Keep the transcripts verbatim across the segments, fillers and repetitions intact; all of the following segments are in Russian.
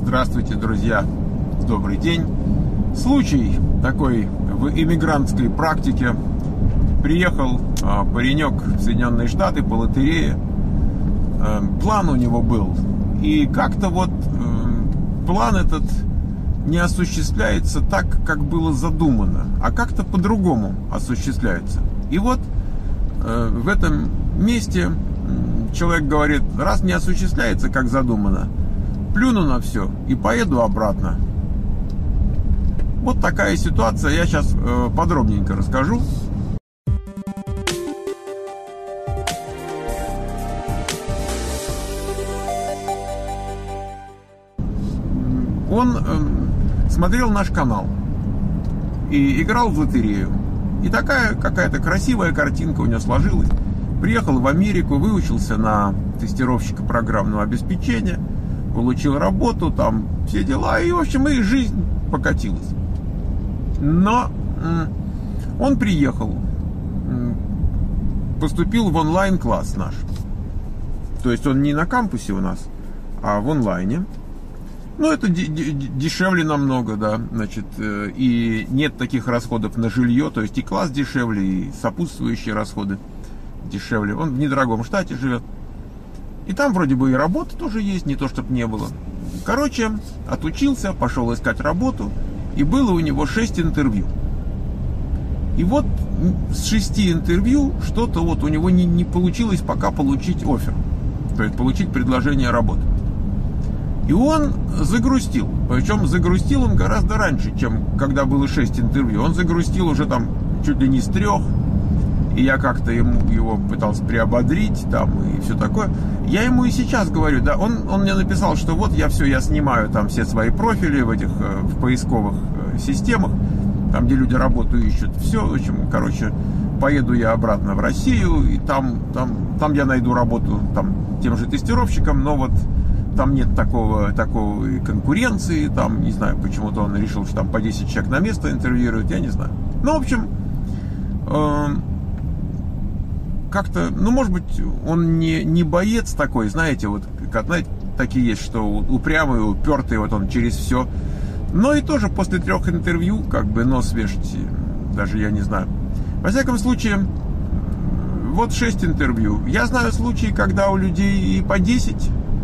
Здравствуйте, друзья! Добрый день! Случай такой в иммигрантской практике. Приехал а, паренек в Соединенные Штаты по лотерее. А, план у него был. И как-то вот а, план этот не осуществляется так, как было задумано, а как-то по-другому осуществляется. И вот а, в этом месте человек говорит: раз не осуществляется, как задумано, плюну на все и поеду обратно. Вот такая ситуация. Я сейчас э, подробненько расскажу. Он э, смотрел наш канал и играл в лотерею. И такая какая-то красивая картинка у него сложилась. Приехал в Америку, выучился на тестировщика программного обеспечения, получил работу, там все дела, и, в общем, и жизнь покатилась. Но он приехал, поступил в онлайн-класс наш. То есть он не на кампусе у нас, а в онлайне. Ну, это дешевле намного, да, значит, и нет таких расходов на жилье, то есть и класс дешевле, и сопутствующие расходы дешевле. Он в недорогом штате живет. И там вроде бы и работа тоже есть, не то чтобы не было. Короче, отучился, пошел искать работу, и было у него шесть интервью. И вот с шести интервью что-то вот у него не, не получилось пока получить оффер, то есть получить предложение работы. И он загрустил. Причем загрустил он гораздо раньше, чем когда было шесть интервью. Он загрустил уже там чуть ли не с трех. И я как-то ему его пытался приободрить там и все такое. Я ему и сейчас говорю, да, он, он мне написал, что вот я все, я снимаю там все свои профили в этих, в поисковых системах, там, где люди работу ищут, все, в общем, короче, поеду я обратно в Россию, и там, там, там я найду работу там тем же тестировщиком, но вот там нет такого, такого конкуренции, там, не знаю, почему-то он решил, что там по десять человек на место интервьюируют, я не знаю. Ну, в общем, э как-то, ну, может быть, он не, не боец такой, знаете, вот, как, знаете, такие есть, что упрямый, упертый, вот он через все. Но и тоже после трех интервью, как бы, нос вешать, даже я не знаю. Во всяком случае, вот шесть интервью. Я знаю случаи, когда у людей и по десять.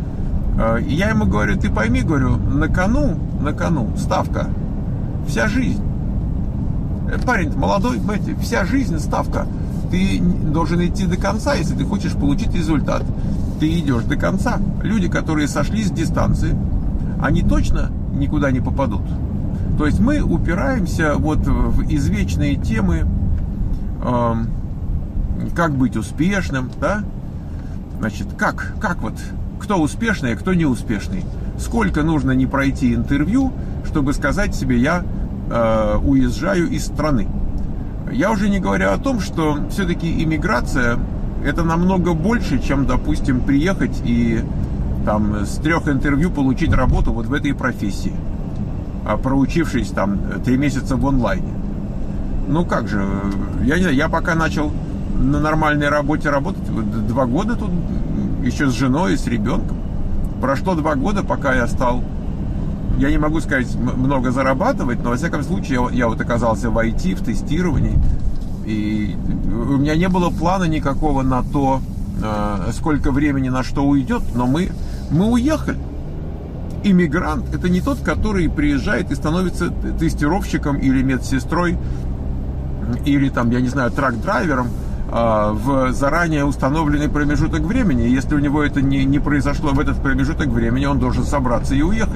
И я ему говорю: ты пойми, говорю, на кону, на кону ставка, вся жизнь. Парень молодой, знаете, вся жизнь ставка. Ты должен идти до конца, если ты хочешь получить результат. Ты идешь до конца. Люди, которые сошли с дистанции, они точно никуда не попадут. То есть мы упираемся вот в извечные темы, э, как быть успешным, да? Значит, как, как вот, кто успешный, а кто неуспешный. Сколько нужно не пройти интервью, чтобы сказать себе: я э, уезжаю из страны. Я уже не говорю о том, что все-таки иммиграция — это намного больше, чем, допустим, приехать и там с трех интервью получить работу вот в этой профессии, проучившись там три месяца в онлайне. Ну как же, я не знаю, я пока начал на нормальной работе работать, два года тут, еще с женой и с ребенком. Прошло два года, пока я стал, я не могу сказать, много зарабатывать, но, во всяком случае, я, я вот оказался в ай ти, в тестировании, и у меня не было плана никакого на то, э, сколько времени на что уйдет, но мы, мы уехали. Иммигрант — это не тот, который приезжает и становится тестировщиком или медсестрой, или там, я не знаю, трак-драйвером э, в заранее установленный промежуток времени. Если у него это не, не произошло в этот промежуток времени, он должен собраться и уехать.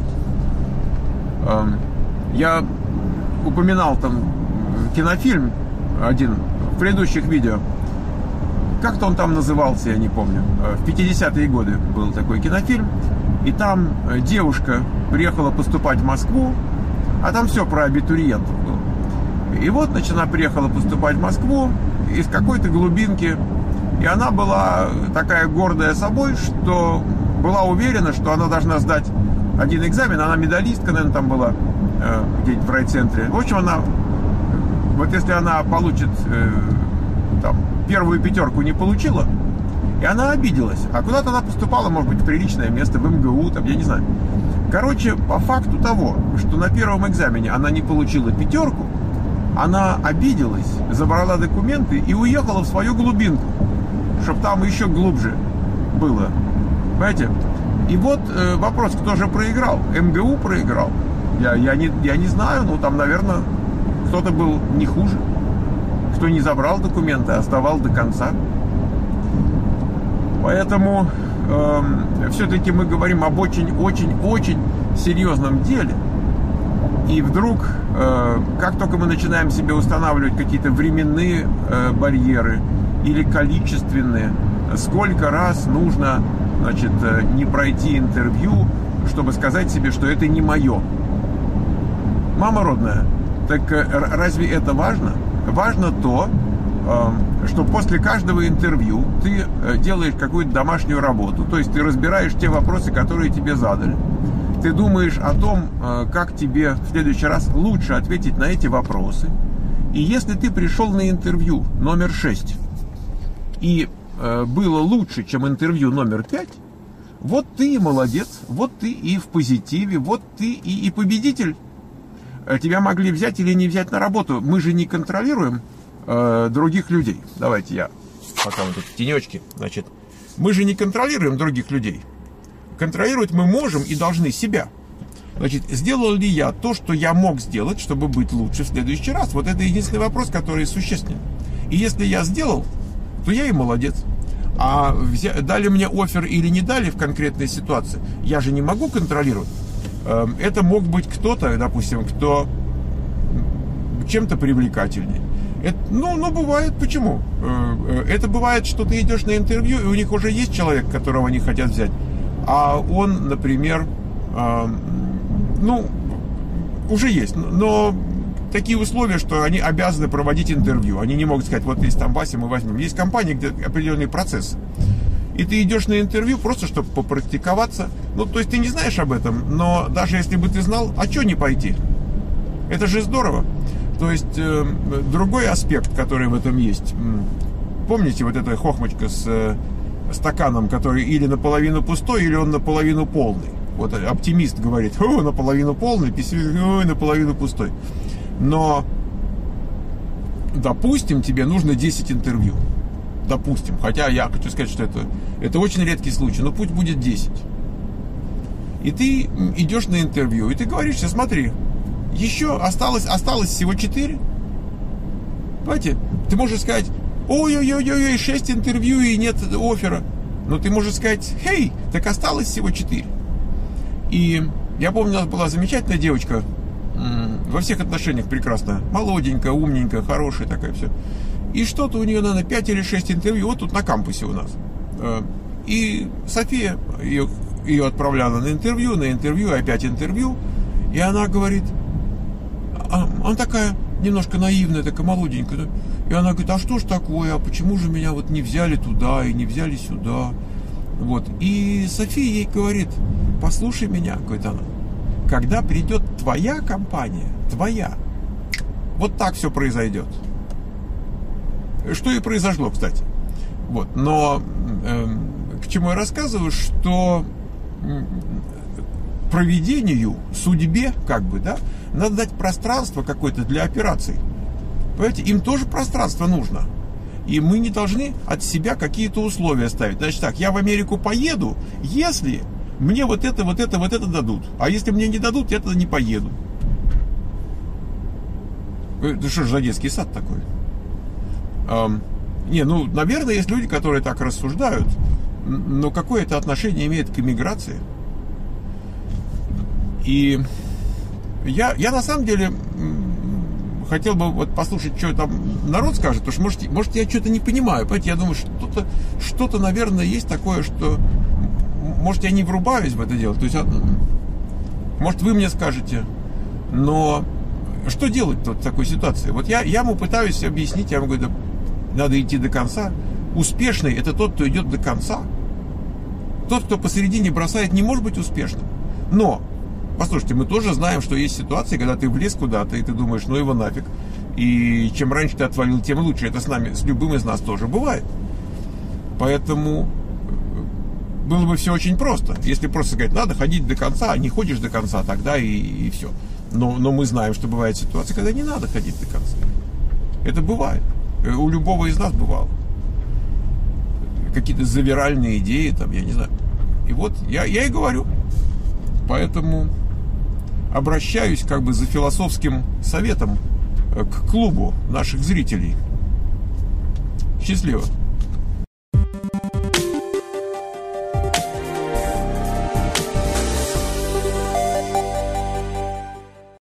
Я упоминал там кинофильм один в предыдущих видео. Как-то он там назывался, я не помню. В пятидесятые годы был такой кинофильм. И там девушка приехала поступать в Москву, а там все про абитуриентов было. И вот, значит, она приехала поступать в Москву из какой-то глубинки. И она была такая гордая собой, что была уверена, что она должна сдать один экзамен. Она медалистка, наверное, там была э, где-нибудь в райцентре. В общем, она, вот если она получит э, там, первую пятерку не получила, и она обиделась. А куда-то она поступала, может быть, в приличное место, в эм гэ у, там, я не знаю. Короче, по факту того, что на первом экзамене она не получила пятерку, она обиделась, забрала документы и уехала в свою глубинку, чтобы там еще глубже было. Понимаете? И вот э, вопрос, кто же проиграл? эм гэ у проиграл. Я, я, не, я не знаю, но там, наверное, кто-то был не хуже. Кто не забрал документы, а сдавал до конца. Поэтому э, все-таки мы говорим об очень-очень-очень серьезном деле. И вдруг, э, как только мы начинаем себе устанавливать какие-то временные э, барьеры или количественные, сколько раз нужно, значит, э, не пройти интервью, чтобы сказать себе, что это не мое. Мама родная, так э, разве это важно? Важно то, э, что после каждого интервью ты э, делаешь какую-то домашнюю работу, то есть ты разбираешь те вопросы, которые тебе задали. Ты думаешь о том, как тебе в следующий раз лучше ответить на эти вопросы. И если ты пришел на интервью номер шесть и было лучше, чем интервью номер пять, вот ты и молодец, вот ты и в позитиве, вот ты и, и победитель. Тебя могли взять или не взять на работу. Мы же не контролируем э, других людей. Давайте я пока вот эти тенечки. Значит, мы же не контролируем других людей. Контролировать мы можем и должны себя. Значит, сделал ли я то, что я мог сделать, чтобы быть лучше в следующий раз? Вот это единственный вопрос, который существенен. И если я сделал, то я и молодец. А взя... дали мне оффер или не дали в конкретной ситуации, я же не могу контролировать. Это мог быть кто-то, допустим, кто чем-то привлекательнее. Это, ну, ну, бывает, почему? Это бывает, что ты идешь на интервью, и у них уже есть человек, которого они хотят взять. А он, например, э, ну, уже есть, но такие условия, что они обязаны проводить интервью. Они не могут сказать, вот есть там Вася, мы возьмем. Есть компании, где определенный процесс. И ты идешь на интервью просто, чтобы попрактиковаться. Ну, то есть ты не знаешь об этом, но даже если бы ты знал, а что не пойти? Это же здорово. То есть э, другой аспект, который в этом есть. Помните вот эта хохмочка с... Э, стаканом, который или наполовину пустой, или он наполовину полный. Вот оптимист говорит, о, наполовину полный, пессимист, ой, наполовину пустой. Но, допустим, тебе нужно десять интервью. Допустим. Хотя я хочу сказать, что это, это очень редкий случай, но пусть будет десять. И ты идешь на интервью, и ты говоришь, смотри, еще осталось, осталось всего четыре. Понимаете? Ты можешь сказать, ой-ой-ой-ой, шесть интервью и нет оффера. Но ты можешь сказать, хей, так осталось всего четыре. И я помню, у нас была замечательная девочка, во всех отношениях прекрасная, молоденькая, умненькая, хорошая такая все. И что-то у нее, наверное, пять или шесть интервью, вот тут на кампусе у нас. И София ее, ее отправляла на интервью, на интервью, опять интервью. И она говорит, а, она такая немножко наивная, такая молоденькая. И она говорит, а что ж такое, а почему же меня вот не взяли туда и не взяли сюда? Вот. И София ей говорит, послушай меня, говорит она, когда придет твоя компания, твоя, вот так все произойдет. Что и произошло, кстати. Вот. Но э, к чему я рассказываю, что провидению, судьбе, как бы, да, надо дать пространство какое-то для операций. Понимаете, им тоже пространство нужно. И мы не должны от себя какие-то условия ставить. Значит так, я в Америку поеду, если мне вот это, вот это, вот это дадут. А если мне не дадут, я тогда не поеду. Это что же за детский сад такой? Эм, не, ну, наверное, есть люди, которые так рассуждают. Но какое это отношение имеет к иммиграции? И я, я на самом деле хотел бы вот послушать, что там народ скажет, потому что, может, может я что-то не понимаю. Понимаете, я думаю, что-то, что-то, наверное, есть такое, что, может, я не врубаюсь в это дело. То есть, может, вы мне скажете, но что делать в такой ситуации? Вот я, я ему пытаюсь объяснить, я ему говорю, да, надо идти до конца. Успешный – это тот, кто идет до конца. Тот, кто посередине бросает, не может быть успешным. Но послушайте, мы тоже знаем, что есть ситуации, когда ты влез куда-то, и ты думаешь, ну его нафиг. И чем раньше ты отвалил, тем лучше. Это с нами, с любым из нас тоже бывает. Поэтому было бы все очень просто. Если просто сказать, надо ходить до конца, а не ходишь до конца, тогда и, и все. Но, но мы знаем, что бывает ситуация, когда не надо ходить до конца. Это бывает. У любого из нас бывало. Какие-то завиральные идеи, там, я не знаю. И вот я, я и говорю. Поэтому обращаюсь как бы за философским советом к клубу наших зрителей. Счастливо.